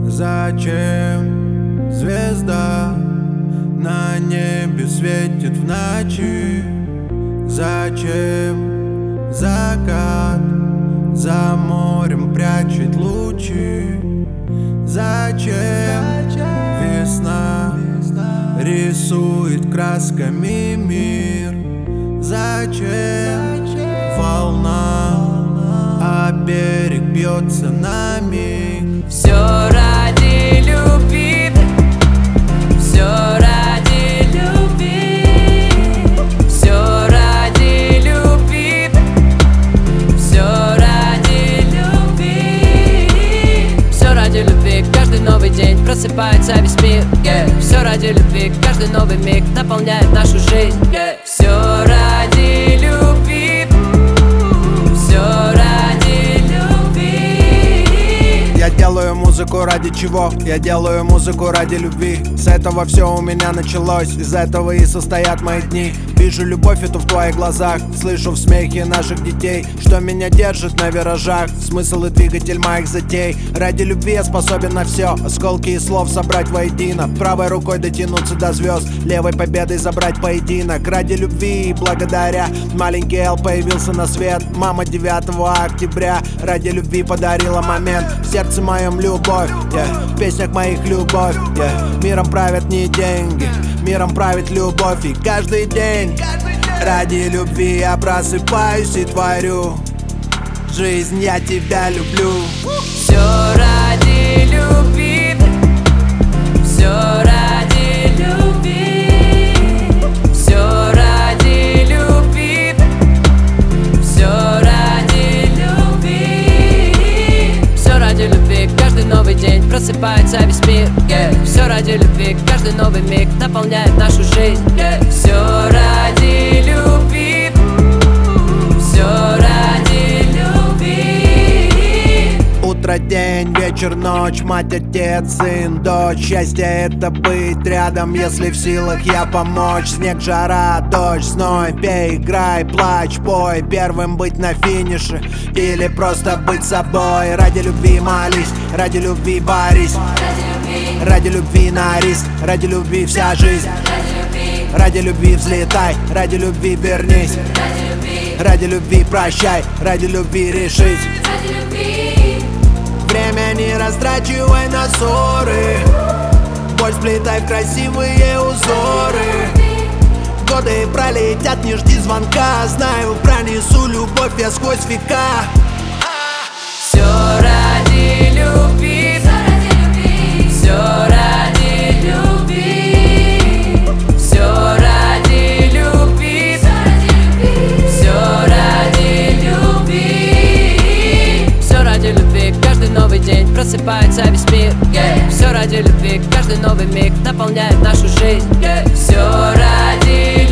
Зачем звезда на небе светит в ночи? Зачем закат за морем прячет лучи? Зачем весна рисует красками мир? Зачем волна, а берег бьется на миг? Все ради любви, все ради любви, все ради любви, все ради любви, все ради любви. Каждый новый день просыпается весь мир, Все ради любви, каждый новый миг наполняет нашу жизнь, Все ради любви, все ради любви. Я делаю музыку ради чего? Я делаю музыку ради любви. С этого все у меня началось, из этого и состоят мои дни. Вижу любовь эту в твоих глазах, слышу в смехе наших детей, что меня держит на виражах, смысл и двигатель моих затей. Ради любви я способен на все, осколки и слов собрать воедино, правой рукой дотянуться до звезд, левой победой забрать поединок. Ради любви и благодаря маленький Эл появился на свет, мама 9 октября. Ради любви подарила момент, в сердце моем любовь, в песнях моих любовь, Миром правят не деньги, миром правит любовь. И каждый день ради любви я просыпаюсь и творю. Жизнь, я тебя люблю. Все ради любви, все ради любви, все ради любви, все ради любви, все ради любви. Каждый новый день просыпается весь мир, Все ради любви, каждый новый миг наполняет нашу жизнь, Все ради любви, все ради любви. Утро, день, вечер, ночь, мать, отец, сын, дочь. Счастье — это быть рядом, если в силах я помочь. Снег, жара, дождь, зной, пей, играй, плачь, пой. Первым быть на финише или просто быть собой. Ради любви молись, ради любви борись, ради любви на риск, ради любви вся жизнь. Ради любви взлетай, ради любви вернись, ради любви прощай, ради любви решить. Время не растрачивай на ссоры, боль сплетай в красивые узоры. Годы пролетят, не жди звонка, знаю, пронесу любовь я сквозь века. Все ради любви, все ради любви, все ради любви, все ради любви, все ради любви. Каждый новый день просыпается весь мир, Все ради любви, каждый новый миг наполняет нашу жизнь, Все ради